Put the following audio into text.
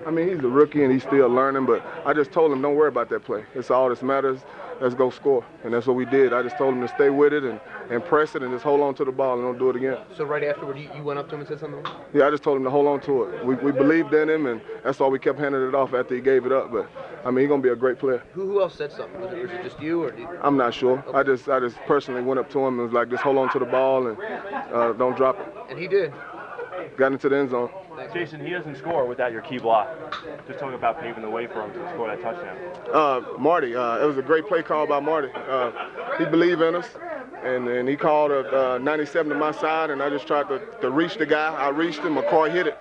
I mean, he's a rookie and he's still learning, but I just told him don't worry about that play. It's all that matters. Let's go score. And that's what we did. I just told him to stay with it and press it and just hold on to the ball and don't do it again. So right afterward, you went up to him and said something? Yeah, I just told him to hold on to it. We believed in him, and that's why we kept handing it off after he gave it up. But, I mean, he's going to be a great player. Who else said something? Was it just you? I'm not sure. Okay. I just personally went up to him and was like, just hold on to the ball and don't drop it. And he did. Got into the end zone. Jason, he doesn't score without your key block. Just talking about paving the way for him to score that touchdown. Marty, it was a great play call by Marty. He believed in us, and he called a 97 to my side, and I just tried to reach the guy. I reached him. McCoy hit it,